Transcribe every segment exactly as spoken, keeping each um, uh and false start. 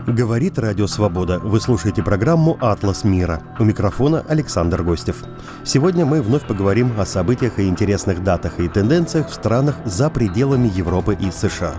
Говорит Радио Свобода. Вы слушаете программу «Атлас мира». У микрофона Александр Гостев. Сегодня мы вновь поговорим о событиях и интересных датах и тенденциях в странах за пределами Европы и США.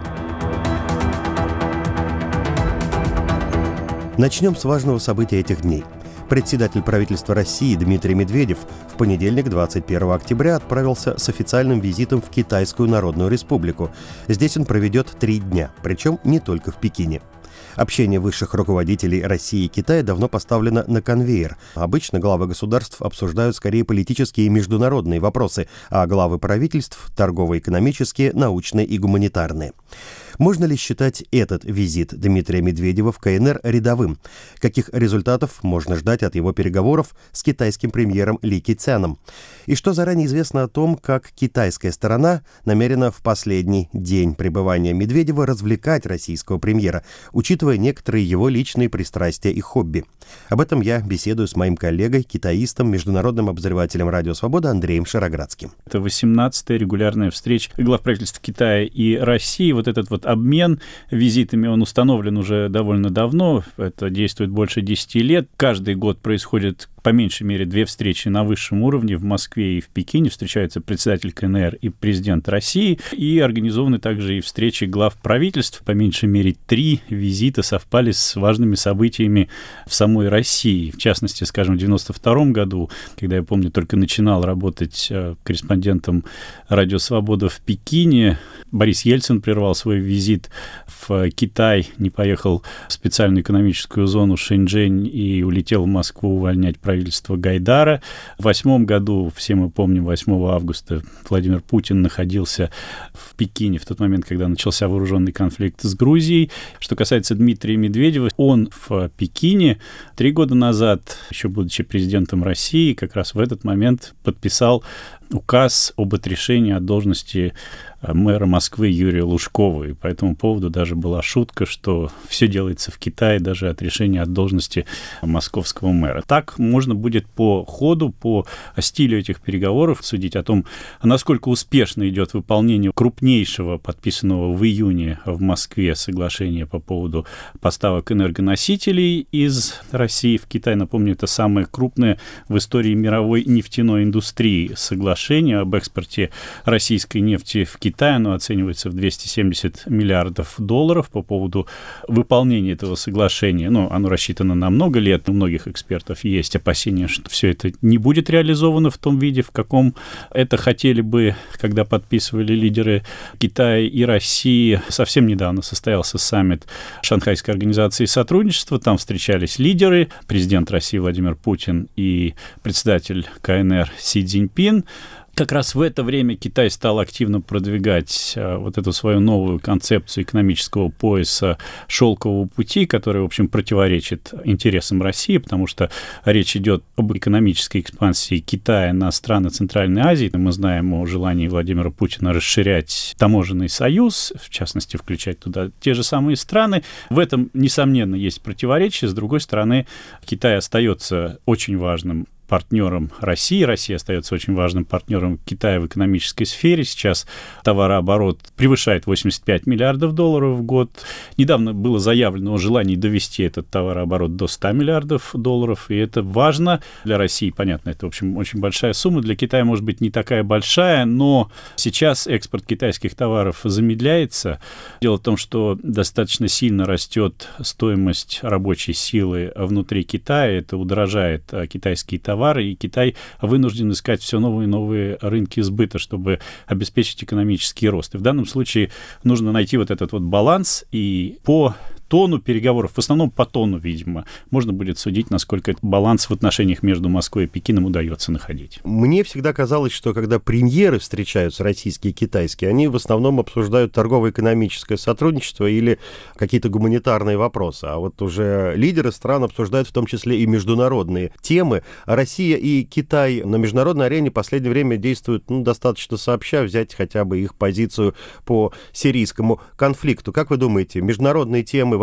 Начнем с важного события этих дней. Председатель правительства России Дмитрий Медведев в понедельник, двадцать первого октября, отправился с официальным визитом в Китайскую Народную Республику. Здесь он проведет три дня, причем не только в Пекине. Общение высших руководителей России и Китая давно поставлено на конвейер. Обычно главы государств обсуждают скорее политические и международные вопросы, а главы правительств – торгово-экономические, научные и гуманитарные. Можно ли считать этот визит Дмитрия Медведева в КНР рядовым? Каких результатов можно ждать от его переговоров с китайским премьером Ли Кэцяном? И что заранее известно о том, как китайская сторона намерена в последний день пребывания Медведева развлекать российского премьера, учитывая некоторые его личные пристрастия и хобби? Об этом я беседую с моим коллегой, китаистом, международным обозревателем Радио Свобода Андреем Шароградским. Это восемнадцатая регулярная встреча глав правительств Китая и России. Вот этот вот обмен визитами, он установлен уже довольно давно, это действует больше десяти лет. Каждый год происходит по меньшей мере две встречи на высшем уровне в Москве и в Пекине. Встречаются председатель КНР и президент России. И организованы также и встречи глав правительств. По меньшей мере три визита совпали с важными событиями в самой России. В частности, скажем, в девяносто втором году, когда, я помню, только начинал работать корреспондентом Радио Свобода в Пекине, Борис Ельцин прервал свой визит в Китай, не поехал в специальную экономическую зону Шэньчжэнь и улетел в Москву увольнять правительство Гайдара. В восьмом году, все мы помним, восьмого августа Владимир Путин находился в Пекине в тот момент, когда начался вооруженный конфликт с Грузией. Что касается Дмитрия Медведева, он в Пекине три года назад, еще будучи президентом России, как раз в этот момент подписал указ об отрешении от должности мэра Москвы Юрия Лужкова. И по этому поводу даже была шутка, что все делается в Китае, даже отрешение от должности московского мэра. Так можно будет по ходу, по стилю этих переговоров судить о том, насколько успешно идет выполнение крупнейшего, подписанного в июне в Москве соглашения по поводу поставок энергоносителей из России в Китай. Напомню, это самое крупное в истории мировой нефтяной индустрии соглашение об экспорте российской нефти в Китай. Оно оценивается в двести семьдесят миллиардов долларов по поводу выполнения этого соглашения. Ну, оно рассчитано на много лет. У многих экспертов есть опасения, что все это не будет реализовано в том виде, в каком это хотели бы, когда подписывали лидеры Китая и России. Совсем недавно состоялся саммит Шанхайской организации сотрудничества. Там встречались лидеры, президент России Владимир Путин и председатель КНР Си Цзиньпин. Как раз в это время Китай стал активно продвигать а, вот эту свою новую концепцию экономического пояса шелкового пути, которая, в общем, противоречит интересам России, потому что речь идет об экономической экспансии Китая на страны Центральной Азии. Мы знаем о желании Владимира Путина расширять таможенный союз, в частности, включать туда те же самые страны. В этом, несомненно, есть противоречие. С другой стороны, Китай остается очень важным партнером России. Россия остается очень важным партнером Китая в экономической сфере. Сейчас товарооборот превышает восемьдесят пять миллиардов долларов в год. Недавно было заявлено о желании довести этот товарооборот до ста миллиардов долларов, и это важно для России. Понятно, это, в общем, очень большая сумма. Для Китая, может быть, не такая большая, но сейчас экспорт китайских товаров замедляется. Дело в том, что достаточно сильно растет стоимость рабочей силы внутри Китая. Это удорожает китайские товары, и Китай вынужден искать все новые и новые рынки сбыта, чтобы обеспечить экономический рост. И в данном случае нужно найти вот этот вот баланс, и по тону переговоров, в основном по тону, видимо, можно будет судить, насколько этот баланс в отношениях между Москвой и Пекином удается находить. Мне всегда казалось, что когда премьеры встречаются, российские и китайские, они в основном обсуждают торгово-экономическое сотрудничество или какие-то гуманитарные вопросы, а вот уже лидеры стран обсуждают в том числе и международные темы. Россия и Китай на международной арене в последнее время действуют ну, достаточно сообща, взять хотя бы их позицию по сирийскому конфликту. Как вы думаете, международные темы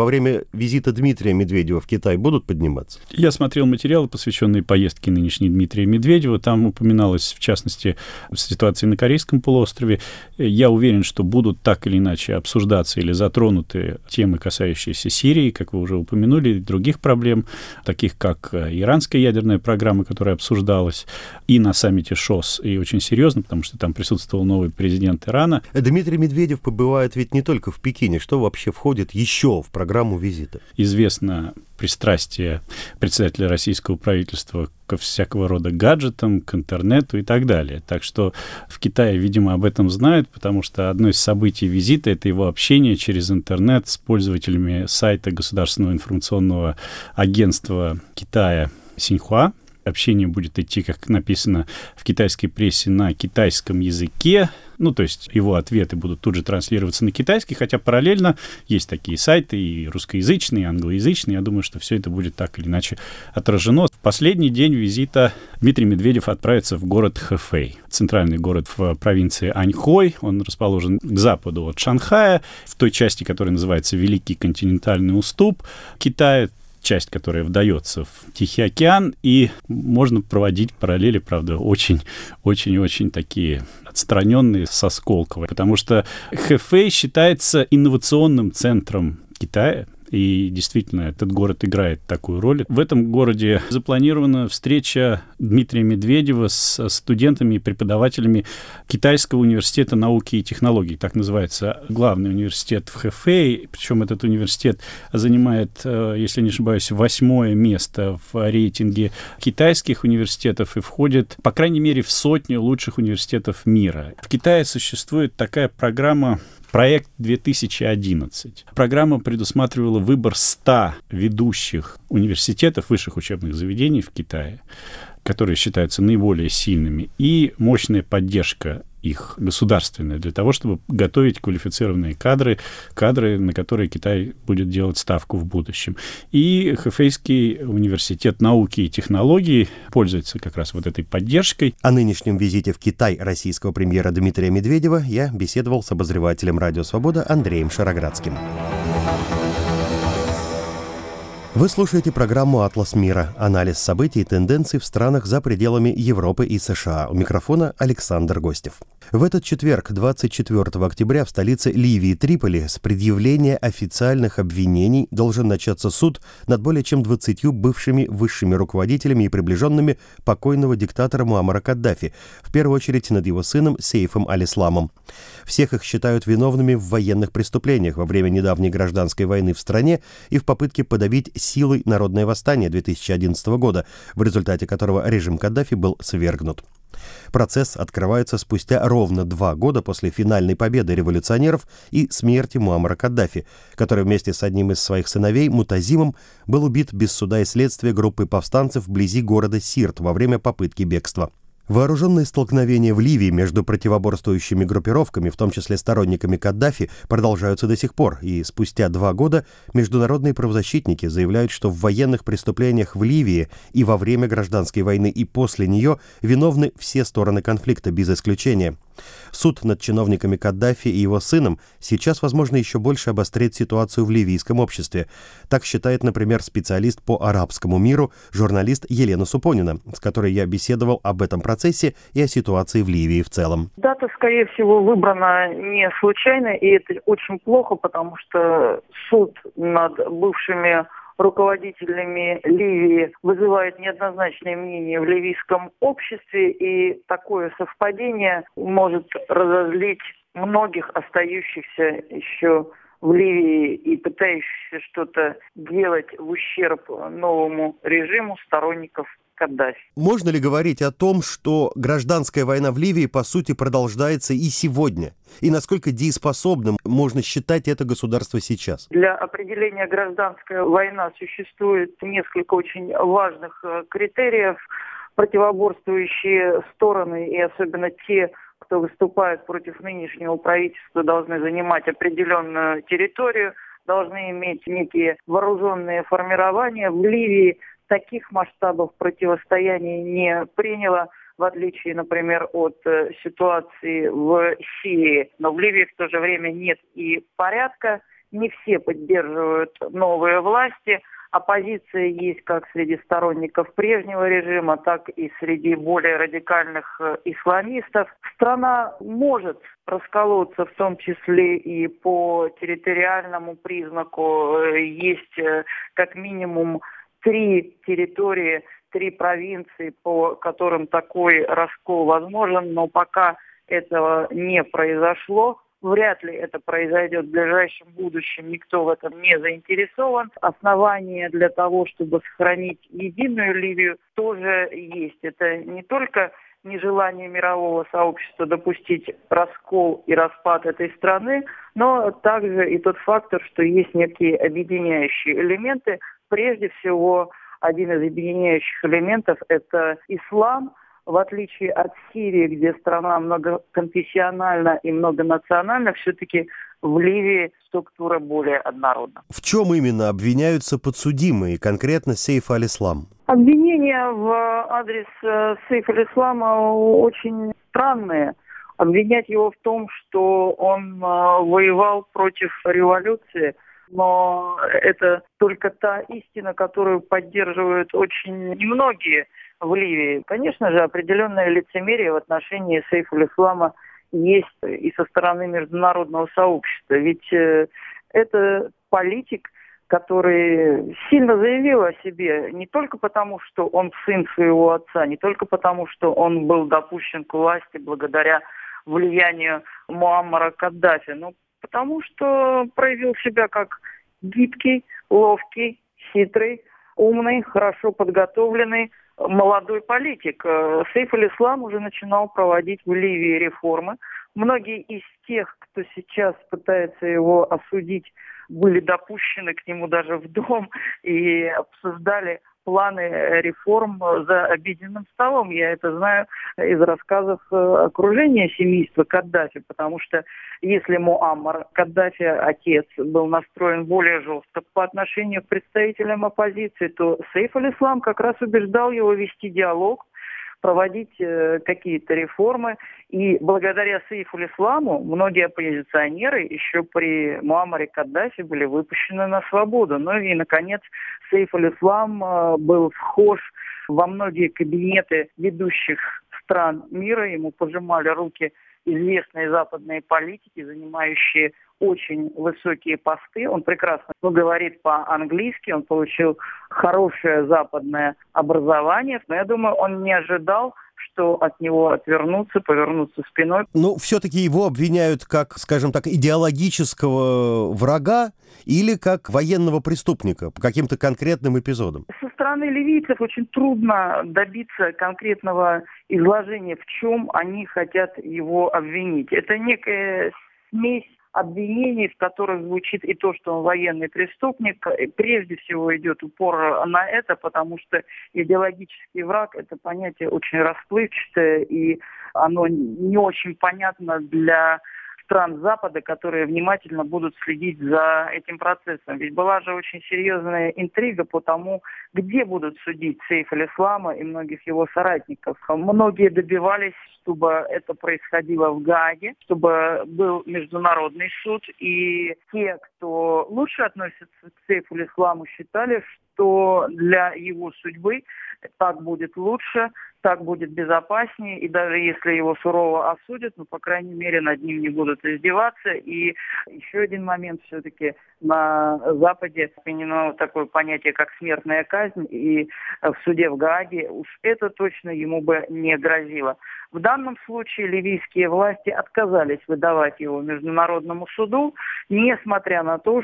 во время визита Дмитрия Медведева в Китай будут подниматься? Я смотрел материалы, посвященные поездке нынешней Дмитрия Медведева. Там упоминалось, в частности, ситуация на Корейском полуострове. Я уверен, что будут так или иначе обсуждаться или затронуты темы, касающиеся Сирии, как вы уже упомянули, и других проблем, таких как иранская ядерная программа, которая обсуждалась и на саммите ШОС, и очень серьезно, потому что там присутствовал новый президент Ирана. Дмитрий Медведев побывает ведь не только в Пекине. Что вообще входит еще в программу визита? Известно пристрастие председателя российского правительства ко всякого рода гаджетам, к интернету и так далее. Так что в Китае, видимо, об этом знают, потому что одно из событий визита — это его общение через интернет с пользователями сайта Государственного информационного агентства Китая Синьхуа. Общение будет идти, как написано в китайской прессе, на китайском языке. Ну, то есть его ответы будут тут же транслироваться на китайский, хотя параллельно есть такие сайты и русскоязычные, и англоязычные. Я думаю, что все это будет так или иначе отражено. В последний день визита Дмитрий Медведев отправится в город Хэфэй, центральный город в провинции Аньхой. Он расположен к западу от Шанхая, в той части, которая называется Великий континентальный уступ Китая, часть, которая вдается в Тихий океан, и можно проводить параллели, правда, очень-очень-очень такие отстраненные со Сколково, потому что Хэфэй считается инновационным центром Китая, и действительно этот город играет такую роль. В этом городе запланирована встреча Дмитрия Медведева с студентами и преподавателями Китайского университета науки и технологий. Так называется главный университет в Хэфэй. Причем этот университет занимает, если не ошибаюсь, восьмое место в рейтинге китайских университетов и входит, по крайней мере, в сотню лучших университетов мира. В Китае существует такая программа «Проект две тысячи одиннадцать». Программа предусматривала выбор ста ведущих университетов, высших учебных заведений в Китае, которые считаются наиболее сильными, и мощная поддержка их государственная для того, чтобы готовить квалифицированные кадры, кадры, на которые Китай будет делать ставку в будущем. И Хэфэйский университет науки и технологий пользуется как раз вот этой поддержкой. О нынешнем визите в Китай российского премьера Дмитрия Медведева я беседовал с обозревателем «Радио Свобода» Андреем Шароградским. Вы слушаете программу «Атлас мира». Анализ событий и тенденций в странах за пределами Европы и США. У микрофона Александр Гостев. В этот четверг, двадцать четвёртого октября, в столице Ливии Триполи с предъявления официальных обвинений должен начаться суд над более чем двадцатью бывшими высшими руководителями и приближенными покойного диктатора Муаммара Каддафи, в первую очередь над его сыном Сейфом аль-Исламом. Всех их считают виновными в военных преступлениях во время недавней гражданской войны в стране и в попытке подавить силой народное восстание две тысячи одиннадцатого года, в результате которого режим Каддафи был свергнут. Процесс открывается спустя ровно два года после финальной победы революционеров и смерти Муаммара Каддафи, который вместе с одним из своих сыновей, Мутазимом, был убит без суда и следствия группой повстанцев вблизи города Сирт во время попытки бегства. Вооруженные столкновения в Ливии между противоборствующими группировками, в том числе сторонниками Каддафи, продолжаются до сих пор, и спустя два года международные правозащитники заявляют, что в военных преступлениях в Ливии и во время гражданской войны и после нее виновны все стороны конфликта без исключения. Суд над чиновниками Каддафи и его сыном сейчас, возможно, еще больше обострит ситуацию в ливийском обществе. Так считает, например, специалист по арабскому миру, журналист Елена Супонина, с которой я беседовал об этом процессе и о ситуации в Ливии в целом. Дата, скорее всего, выбрана не случайно, и это очень плохо, потому что суд над бывшими руководителями Ливии вызывает неоднозначное мнение в ливийском обществе, и такое совпадение может разозлить многих остающихся еще в Ливии и пытающихся что-то делать в ущерб новому режиму сторонников Каддафи. Можно ли говорить о том, что гражданская война в Ливии, по сути, продолжается и сегодня? И насколько дееспособным можно считать это государство сейчас? Для определения гражданская война существует несколько очень важных критериев. Противоборствующие стороны, и особенно те, кто выступает против нынешнего правительства, должны занимать определенную территорию, должны иметь некие вооруженные формирования. В Ливии таких масштабов противостояния не приняло, в отличие, например, от э, ситуации в Сирии. Но в Ливии в то же время нет и порядка, не все поддерживают новые власти. Оппозиция есть как среди сторонников прежнего режима, так и среди более радикальных исламистов. Страна может расколоться, в том числе и по территориальному признаку. Есть как минимум три территории, три провинции, по которым такой раскол возможен, но пока этого не произошло. Вряд ли это произойдет в ближайшем будущем, никто в этом не заинтересован. Основания для того, чтобы сохранить единую Ливию, тоже есть. Это не только нежелание мирового сообщества допустить раскол и распад этой страны, но также и тот фактор, что есть некие объединяющие элементы. Прежде всего, один из объединяющих элементов – это ислам. В отличие от Сирии, где страна многоконфессиональна и многонациональна, все-таки в Ливии структура более однородна. В чем именно обвиняются подсудимые, конкретно Сейф аль-Ислам? Обвинения в адрес Сейф аль-Ислама очень странные. Обвинять его в том, что он воевал против революции, но это только та истина, которую поддерживают очень немногие в Ливии. Конечно же, определенное лицемерие в отношении Сейф аль-Ислама есть и со стороны международного сообщества. Ведь э, это политик, который сильно заявил о себе не только потому, что он сын своего отца, не только потому, что он был допущен к власти благодаря влиянию Муаммара Каддафи, но потому что проявил себя как гибкий, ловкий, хитрый, умный, хорошо подготовленный молодой политик. Сейф аль-Ислам уже начинал проводить в Ливии реформы. Многие из тех, кто сейчас пытается его осудить, были допущены к нему даже в дом и обсуждали планы реформ за обеденным столом. Я это знаю из рассказов окружения семейства Каддафи, потому что если Муаммар Каддафи, отец, был настроен более жестко по отношению к представителям оппозиции, то Сейф аль-Ислам как раз убеждал его вести диалог, проводить э, какие-то реформы. И благодаря Сейфу аль-Исламу многие оппозиционеры еще при Муаммаре Каддафи были выпущены на свободу. Ну и, наконец, Сейф аль-Ислам э, был вхож во многие кабинеты ведущих стран мира. Ему пожимали руки известные западные политики, занимающие очень высокие посты. Он прекрасно говорит по-английски, он получил хорошее западное образование. Но я думаю, он не ожидал, что от него отвернутся, повернутся спиной. Ну, все-таки его обвиняют как, скажем так, идеологического врага или как военного преступника по каким-то конкретным эпизодам? Со стороны ливийцев очень трудно добиться конкретного изложения, в чем они хотят его обвинить. Это некая смесь обвинений, в которых звучит и то, что он военный преступник. И прежде всего идет упор на это, потому что идеологический враг – это понятие очень расплывчатое, и оно не очень понятно для стран Запада, которые внимательно будут следить за этим процессом. Ведь была же очень серьезная интрига по тому, где будут судить Сейф аль-Ислама и многих его соратников. Многие добивались, чтобы это происходило в Гааге, чтобы был международный суд. И те, кто лучше относится к Сейфу аль-Исламу, считали, что для его судьбы так будет лучше, так будет безопаснее, и даже если его сурово осудят, ну, по крайней мере, над ним не будут издеваться. И еще один момент, все-таки на Западе применено такое понятие, как смертная казнь, и в суде в Гааге уж это точно ему бы не грозило. В данном случае ливийские власти отказались выдавать его Международному суду, несмотря на то,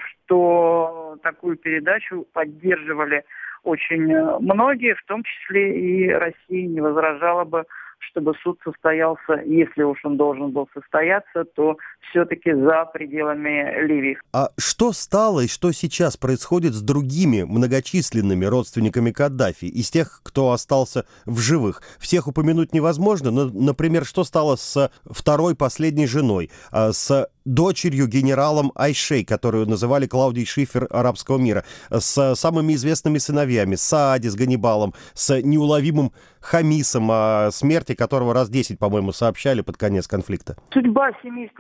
что такую передачу поддерживали очень многие, в том числе и Россия не возражала бы, чтобы суд состоялся, если уж он должен был состояться, то все-таки за пределами Ливии. А что стало и что сейчас происходит с другими многочисленными родственниками Каддафи, из тех, кто остался в живых? Всех упомянуть невозможно, но, например, что стало с второй последней женой, с дочерью генералом Айшей, которую называли Клаудией Шифер арабского мира, с самыми известными сыновьями, с Саади, с Ганнибалом, с неуловимым Хамисом, о смерти которого раз десять, по-моему, сообщали под конец конфликта. Судьба семейства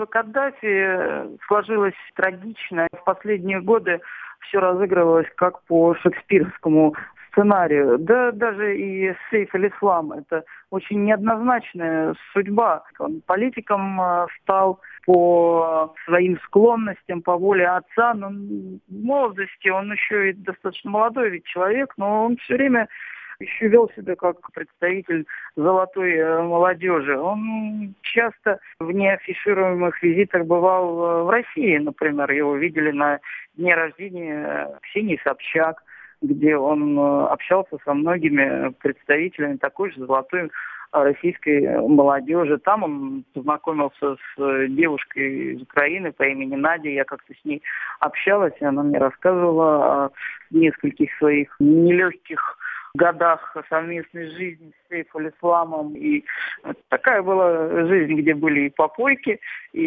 Каддафи сложилась трагично. В последние годы все разыгрывалось как по шекспировскому сценарию. Да даже и Сейф аль-Ислам — это очень неоднозначная судьба. Он политиком стал по своим склонностям, по воле отца. Но в молодости он еще и достаточно молодой ведь человек, но он все время еще вел себя как представитель золотой молодежи. Он часто в неафишируемых визитах бывал в России, например. Его видели на дне рождения Ксении Собчак, где он общался со многими представителями такой же золотой российской молодежи. Там он познакомился с девушкой из Украины по имени Надя. Я как-то с ней общалась, и она мне рассказывала о нескольких своих нелегких годах совместной жизни с Сейф аль-Исламом. И такая была жизнь, где были и попойки,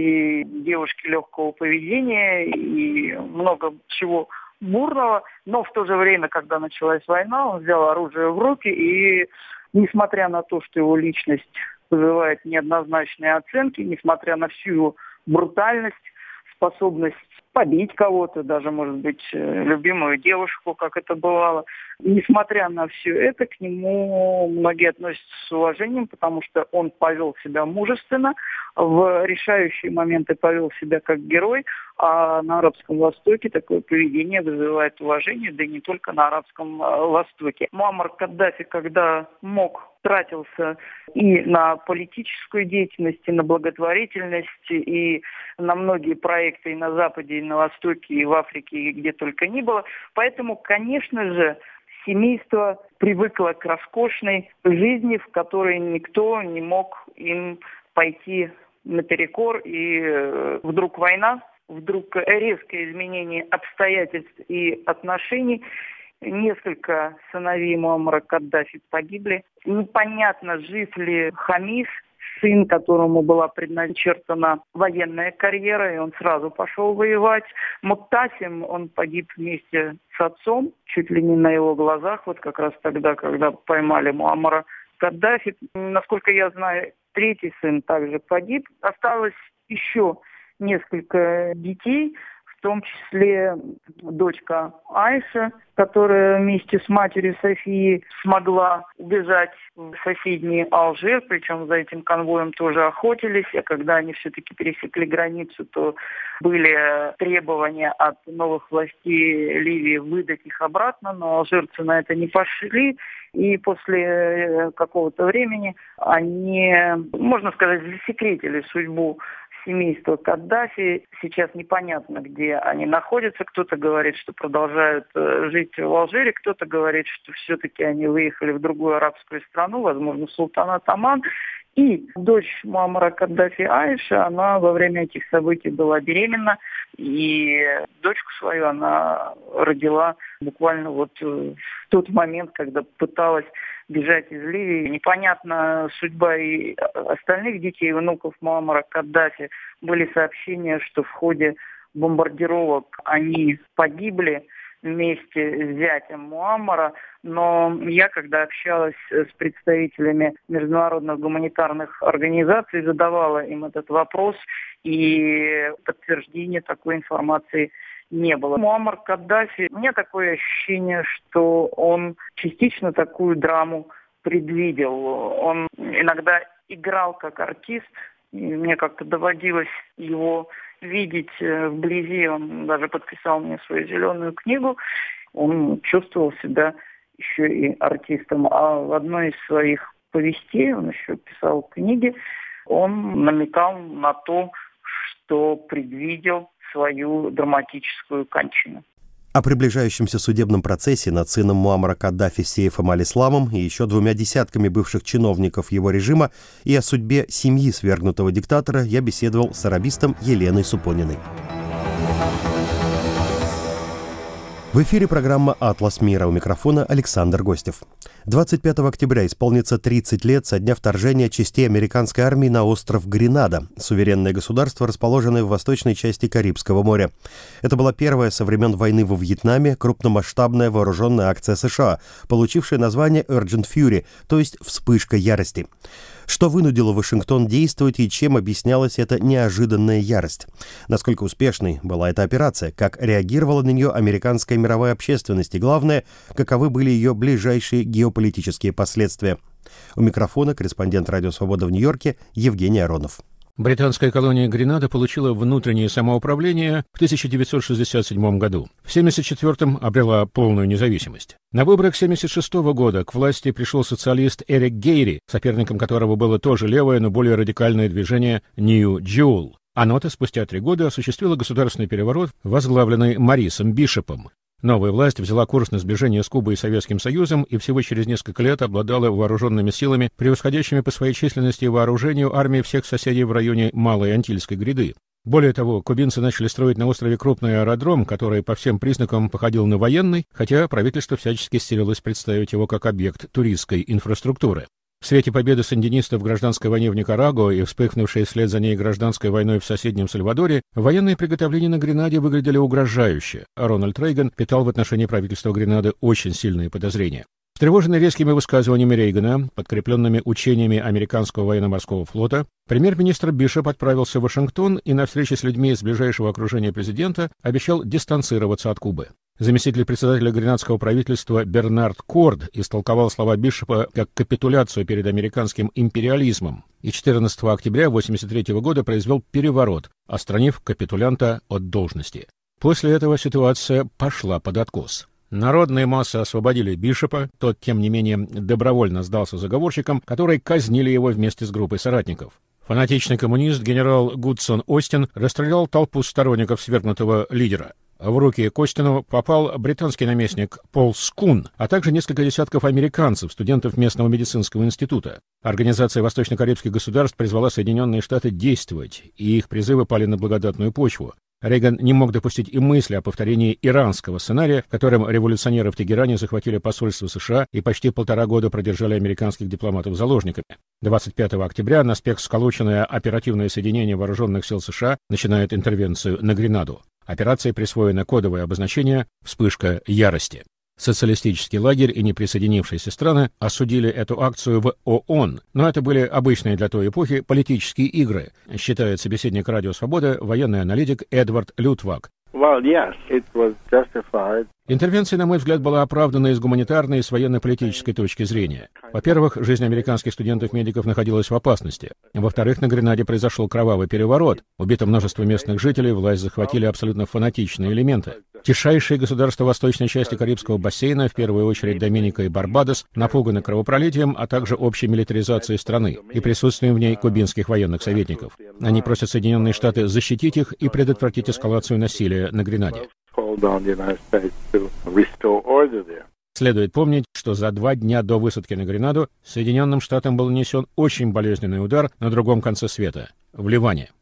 и девушки легкого поведения, и много чего бурного. Но в то же время, когда началась война, он взял оружие в руки, и несмотря на то, что его личность вызывает неоднозначные оценки, несмотря на всю его брутальность, способность побить кого-то, даже, может быть, любимую девушку, как это бывало. Несмотря на все это, к нему многие относятся с уважением, потому что он повел себя мужественно, в решающие моменты повел себя как герой, а на Арабском Востоке такое поведение вызывает уважение, да и не только на Арабском Востоке. Муаммар Каддафи, когда мог, тратился и на политическую деятельность, и на благотворительность, и на многие проекты и на Западе, и на Востоке, и в Африке, и где только ни было. Поэтому, конечно же, семейство привыкло к роскошной жизни, в которой никто не мог им пойти наперекор, и вдруг война, вдруг резкое изменение обстоятельств и отношений. Несколько сыновей Муаммара Каддафи погибли. Непонятно, жив ли Хамис, сын, которому была предначертана военная карьера, и он сразу пошел воевать. Муттасим, он погиб вместе с отцом, чуть ли не на его глазах, вот как раз тогда, когда поймали Муаммара Каддафи. Насколько я знаю, третий сын также погиб. Осталось еще несколько детей, в том числе дочка Айша, которая вместе с матерью Софии смогла убежать в соседний Алжир, причем за этим конвоем тоже охотились, а когда они все-таки пересекли границу, то были требования от новых властей Ливии выдать их обратно, но алжирцы на это не пошли, и после какого-то времени они, можно сказать, засекретили судьбу семейство Каддафи. Сейчас непонятно, где они находятся. Кто-то говорит, что продолжают жить в Алжире, кто-то говорит, что все-таки они выехали в другую арабскую страну, возможно, султанат Оман. И дочь Муаммара Каддафи Аиша, она во время этих событий была беременна, и дочку свою она родила буквально вот в тот момент, когда пыталась бежать из Ливии. Непонятна судьба и остальных детей, внуков Муаммара Каддафи. Были сообщения, что в ходе бомбардировок они погибли вместе с зятем Муаммара, но я, когда общалась с представителями международных гуманитарных организаций, задавала им этот вопрос, и подтверждения такой информации не было. Муаммар Каддафи, у меня такое ощущение, что он частично такую драму предвидел. Он иногда играл как артист, и мне как-то доводилось его видеть вблизи. Он даже подписал мне свою зеленую книгу. Он чувствовал себя еще и артистом. А в одной из своих повестей, он еще писал книги, он намекал на то, что предвидел свою драматическую кончину. О приближающемся судебном процессе над сыном Муаммара Каддафи Сейфом аль-Исламом и еще двумя десятками бывших чиновников его режима и о судьбе семьи свергнутого диктатора я беседовал с арабистом Еленой Супониной. В эфире программа «Атлас мира», у микрофона Александр Гостев. двадцать пятого октября исполнится тридцать лет со дня вторжения частей американской армии на остров Гренада, суверенное государство, расположенное в восточной части Карибского моря. Это была первая со времен войны во Вьетнаме крупномасштабная вооруженная акция США, получившая название Urgent Fury, то есть «Вспышка ярости». Что вынудило Вашингтон действовать и чем объяснялась эта неожиданная ярость? Насколько успешной была эта операция? Как реагировала на нее американская мировая общественность? И главное, каковы были ее ближайшие геополитические последствия? У микрофона корреспондент «Радио Свобода» в Нью-Йорке Евгений Аронов. Британская колония Гренада получила внутреннее самоуправление в тысяча девятьсот шестьдесят седьмом году. В семьдесят четвёртом обрела полную независимость. На выборах семьдесят шестого года к власти пришел социалист Эрик Гейри, соперником которого было тоже левое, но более радикальное движение New Jewel. Оно-то спустя три года осуществило государственный переворот, возглавленный Морисом Бишопом. Новая власть взяла курс на сближение с Кубой и Советским Союзом и всего через несколько лет обладала вооруженными силами, превосходящими по своей численности и вооружению армии всех соседей в районе Малой Антильской гряды. Более того, кубинцы начали строить на острове крупный аэродром, который по всем признакам походил на военный, хотя правительство всячески стремилось представить его как объект туристской инфраструктуры. В свете победы сандинистов в гражданской войне в Никарагуа и вспыхнувшей вслед за ней гражданской войной в соседнем Сальвадоре, военные приготовления на Гренаде выглядели угрожающе, а Рональд Рейган питал в отношении правительства Гренады очень сильные подозрения. Встревоженный резкими высказываниями Рейгана, подкрепленными учениями американского военно-морского флота, премьер-министр Бишоп отправился в Вашингтон и на встрече с людьми из ближайшего окружения президента обещал дистанцироваться от Кубы. Заместитель председателя гренадского правительства Бернард Корд истолковал слова Бишопа как капитуляцию перед американским империализмом и четырнадцатого октября тысяча девятьсот восемьдесят третьего года произвел переворот, отстранив капитулянта от должности. После этого ситуация пошла под откос. Народные массы освободили Бишопа, тот, тем не менее, добровольно сдался заговорщикам, которые казнили его вместе с группой соратников. Фанатичный коммунист генерал Гудсон Остин расстрелял толпу сторонников свергнутого лидера. В руки к Остину попал британский наместник Пол Скун, а также несколько десятков американцев, студентов местного медицинского института. Организация восточно-карибских государств призвала Соединенные Штаты действовать, и их призывы пали на благодатную почву. Рейган не мог допустить и мысли о повторении иранского сценария, в котором революционеры в Тегеране захватили посольство США и почти полтора года продержали американских дипломатов заложниками. двадцать пятого октября на спек сколоченное оперативное соединение вооруженных сил США начинает интервенцию на Гренаду. Операции присвоено кодовое обозначение «Вспышка ярости». Социалистический лагерь и неприсоединившиеся страны осудили эту акцию в ООН, но это были обычные для той эпохи политические игры, считает собеседник «Радио Свобода» военный аналитик Эдвард Лютвак. Well, yes, it was justified. Интервенция, на мой взгляд, была оправдана и с гуманитарной, и с военно-политической точки зрения. Во-первых, жизнь американских студентов-медиков находилась в опасности. Во-вторых, на Гренаде произошел кровавый переворот. Убито множество местных жителей, власть захватили абсолютно фанатичные элементы. Тишайшие государства восточной части Карибского бассейна, в первую очередь Доминика и Барбадос, напуганы кровопролитием, а также общей милитаризацией страны и присутствием в ней кубинских военных советников. Они просят Соединенные Штаты защитить их и предотвратить эскалацию насилия на Гренаде. Следует помнить, что за два дня до высадки на Гренаду Соединенным Штатам был нанесен очень болезненный удар на другом конце света, в Ливане.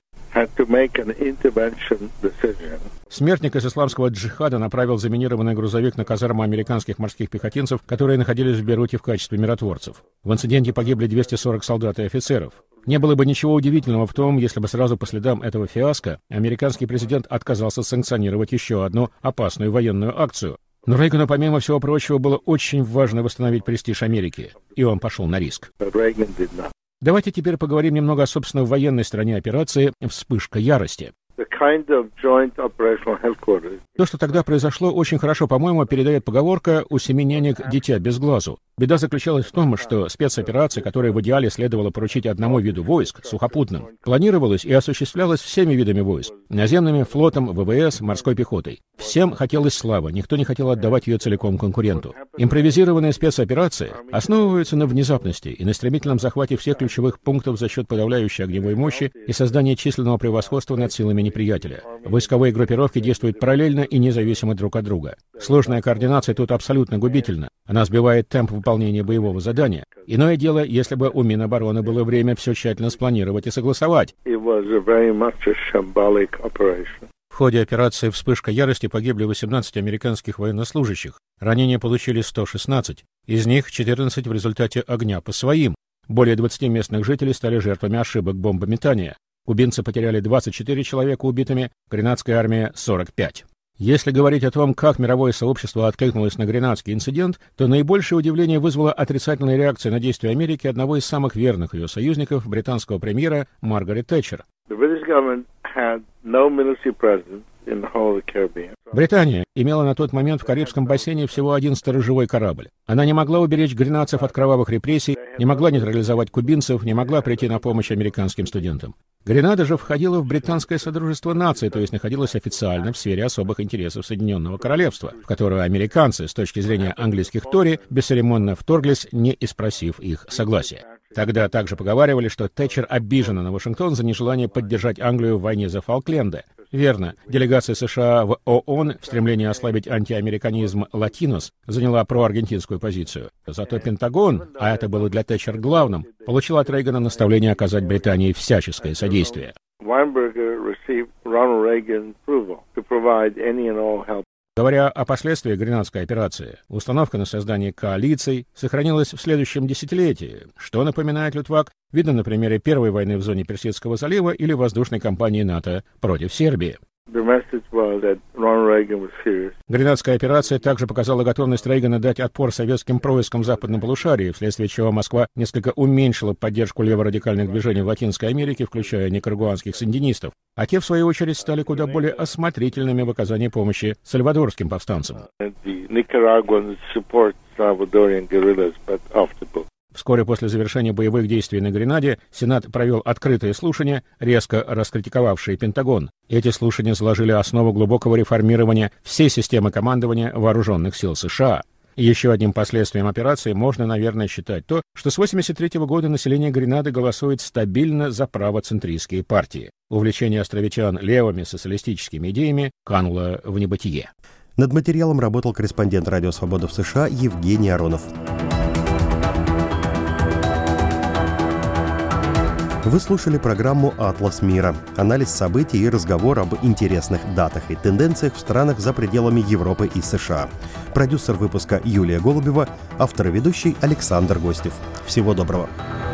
Смертник из исламского джихада направил заминированный грузовик на казарму американских морских пехотинцев, которые находились в Бейруте в качестве миротворцев. В инциденте погибли двести сорок солдат и офицеров. Не было бы ничего удивительного в том, если бы сразу по следам этого фиаско американский президент отказался санкционировать еще одну опасную военную акцию. Но Рейгану, помимо всего прочего, было очень важно восстановить престиж Америки, и он пошел на риск. Давайте теперь поговорим немного о, собственно, военной стороне операции «Вспышка ярости». То, что тогда произошло, очень хорошо, по-моему, передает поговорка «у семи нянек дитя без глазу». Беда заключалась в том, что спецоперация, которая в идеале следовало поручить одному виду войск, сухопутным, планировалась и осуществлялась всеми видами войск — наземными, флотом, ВВС, морской пехотой. Всем хотелось славы, никто не хотел отдавать ее целиком конкуренту. Импровизированные спецоперации основываются на внезапности и на стремительном захвате всех ключевых пунктов за счет подавляющей огневой мощи и создания численного превосходства над силами неприятеля. Войсковые группировки действуют параллельно и независимо друг от друга. Сложная координация тут абсолютно губительна. Она сбивает темп выполнения боевого задания. Иное дело, если бы у Минобороны было время все тщательно спланировать и согласовать. В ходе операции «Вспышка ярости» погибли восемнадцать американских военнослужащих. Ранения получили сто шестнадцать. Из них четырнадцать в результате огня по своим. Более двадцати местных жителей стали жертвами ошибок бомбометания. Кубинцы потеряли двадцать четыре человека убитыми, гренадская армия — сорок пять. Если говорить о том, как мировое сообщество откликнулось на гренадский инцидент, то наибольшее удивление вызвала отрицательная реакция на действия Америки одного из самых верных ее союзников, британского премьера Маргарет Тэтчер. Британия имела на тот момент в Карибском бассейне всего один сторожевой корабль. Она не могла уберечь гренадцев от кровавых репрессий, не могла нейтрализовать кубинцев, не могла прийти на помощь американским студентам. Гренада же входила в британское Содружество наций, то есть находилась официально в сфере особых интересов Соединенного Королевства, в которую американцы, с точки зрения английских Тори, бесцеремонно вторглись, не испросив их согласия. Тогда также поговаривали, что Тэтчер обижена на Вашингтон за нежелание поддержать Англию в войне за Фолкленды. Верно, делегация США в ООН в стремлении ослабить антиамериканизм «Латинос» заняла проаргентинскую позицию. Зато Пентагон, а это было для Тэтчер главным, получил от Рейгана наставление оказать Британии всяческое содействие. Говоря о последствиях гренадской операции, установка на создание коалиций сохранилась в следующем десятилетии, что напоминает Лютвак, видно на примере первой войны в зоне Персидского залива или воздушной кампании НАТО против Сербии. Гренадская операция также показала готовность Рейгана дать отпор советским проискам в западном полушарии, вследствие чего Москва несколько уменьшила поддержку леворадикальных движений в Латинской Америке, включая никарагуанских сандинистов, а те, в свою очередь, стали куда более осмотрительными в оказании помощи сальвадорским повстанцам. Вскоре после завершения боевых действий на Гренаде Сенат провел открытые слушания, резко раскритиковавшие Пентагон. Эти слушания заложили основу глубокого реформирования всей системы командования вооруженных сил США. И еще одним последствием операции можно, наверное, считать то, что с восемьдесят третьего года население Гренады голосует стабильно за правоцентристские партии. Увлечение островитян левыми социалистическими идеями кануло в небытие. Над материалом работал корреспондент «Радио Свобода» в США Евгений Аронов. Вы слушали программу «Атлас мира». Анализ событий и разговор об интересных датах и тенденциях в странах за пределами Европы и США. Продюсер выпуска Юлия Голубева, автор и ведущий Александр Гостев. Всего доброго.